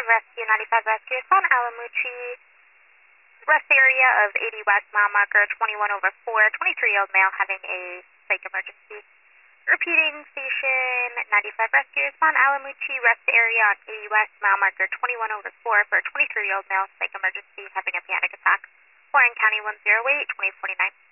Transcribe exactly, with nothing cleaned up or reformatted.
Rescue, ninety-five Rescue, respond Alamuchi, rest area of eighty West, mile marker twenty-one over four, twenty-three-year-old male having a psych emergency. Repeating, station ninety-five Rescue, respond Alamuchi, rest area on eighty West, mile marker twenty-one over four for a twenty-three-year-old male psych emergency having a panic attack. Warren County one zero eight, twenty forty-nine.